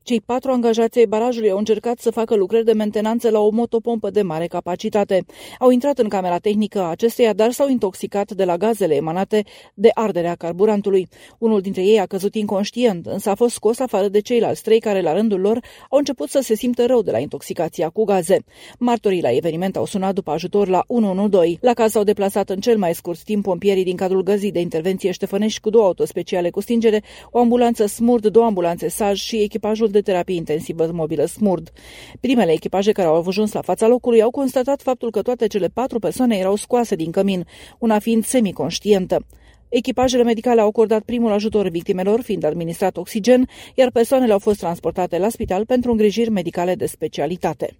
Cei 4 angajați ai barajului au încercat să facă lucrări de mentenanță la o motopompă de mare capacitate. Au intrat în camera tehnică a acesteia, dar s-au intoxicat de la gazele emanate de arderea carburantului. Unul dintre ei a căzut inconștient, însă a fost scos afară de ceilalți 3 care, la rândul lor, au început să se simtă rău de la intoxicația cu gaze. Martorii la eveniment au sunat după ajutor la 112. La caz s-au deplasat în cel mai scurt timp pompierii din cadrul găzii de intervenție Ștefănești cu 2 autospeciale cu stingere, o ambulanță SMURD, 2 ambulanțe SAJ și echipajul de terapie intensivă mobilă SMURD. Primele echipaje care au ajuns la fața locului au constatat faptul că toate cele 4 persoane erau scoase din cămin, una fiind semiconștientă. Echipajele medicale au acordat primul ajutor victimelor, fiind administrat oxigen, iar persoanele au fost transportate la spital pentru îngrijiri medicale de specialitate.